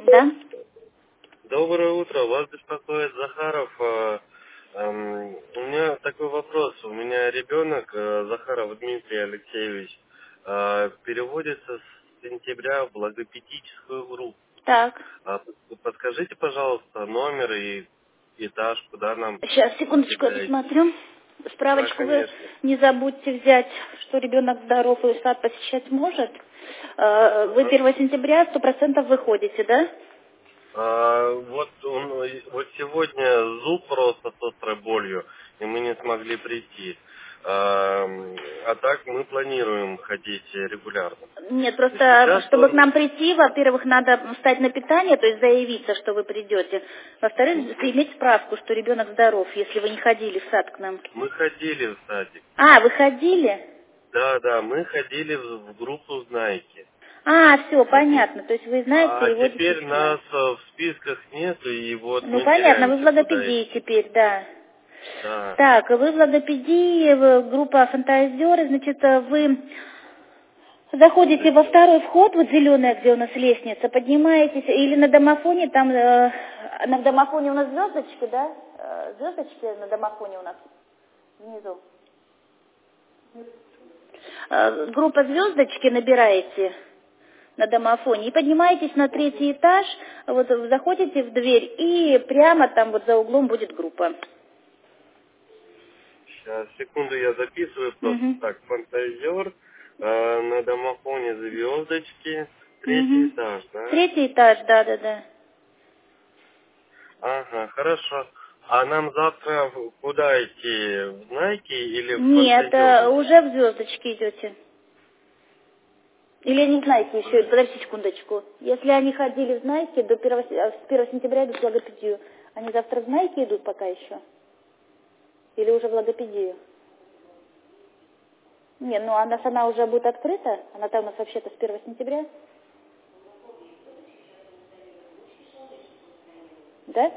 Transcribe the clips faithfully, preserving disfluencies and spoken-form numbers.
Да? Доброе утро, вас беспокоит Захаров. Э, эм, У меня такой вопрос. У меня ребенок, э, Захаров Дмитрий Алексеевич, э, переводится с сентября в логопедическую группу. Так. А Подскажите, пожалуйста, номер и этаж, куда нам Сейчас, секундочку, я отправляете? посмотрю. Да, Справочку вы конечно. не забудьте взять, что ребенок здоров и сад посещать может. Э, Вы Ага. первого сентября сто процентов выходите, да? А, вот, он, вот сегодня зуб просто с острой болью, и мы не смогли прийти. А, а так мы планируем ходить регулярно. Нет, И просто, сейчас чтобы к он... нам прийти, во-первых, надо встать на питание, то есть заявиться, что вы придете. Во-вторых, Мгм. иметь справку, что ребенок здоров, если вы не ходили в сад к нам. Мы ходили в садик. А, вы ходили? Да, да, мы ходили в, в группу «Знайки». А, все, Ходили. понятно. То есть вы знаете, А переводитесь теперь к нам. нас э, в списках нету, и вот Ну, мы понятно, вы в теряемся, куда логопедии идти. теперь, да. Да. Так, вы в логопедии, в- группа фантазеры, значит, вы заходите во второй вход, вот зеленая, где у нас лестница, поднимаетесь, или на домофоне, там, э, на домофоне у нас звездочки, да? Э, звездочки на домофоне у нас внизу. Э, группа звездочки набираете на домофоне и поднимаетесь на третий этаж, вот заходите в дверь, и прямо там вот за углом будет группа. Сейчас, секунду, я записываю просто Угу. так. Фантазер, э, на домофоне звездочки, третий Угу. этаж, да? Третий этаж, да-да-да. Ага, хорошо. А нам завтра в- куда идти? В Найки или в Нет, э, Фантазер? уже в звездочки идете. Или не знаете еще, подождите секундочку. Если они ходили в Знайке, до первого, с э, с первого сентября идут в логопедию. Они завтра в Знайке идут пока еще? Или уже в логопедию? Не, ну а у нас она уже будет открыта? Она-то у нас вообще-то с первого сентября. Да?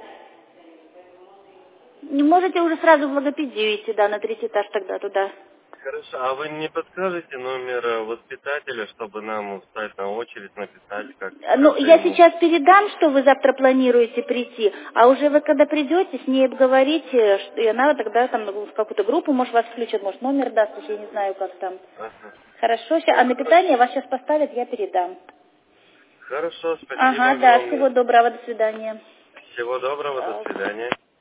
Не можете уже сразу в логопедию идти, да, на третий этаж тогда туда. Хорошо, а вы не подскажете номер э, воспитателя, чтобы нам встать на очередь, написать, как, Э, Ну, как-то я ему? сейчас передам, что вы завтра планируете прийти, а уже вы когда придете, с ней обговорите, что, и она тогда там в какую-то группу, может, вас включат, может, номер даст, уж я не знаю, как там. Ага. Хорошо, ща- а Ну, на хорошо. питание вас сейчас поставят, я передам. Хорошо, спасибо Ага, да, всего огромное. доброго, до свидания. Всего доброго, до А, свидания.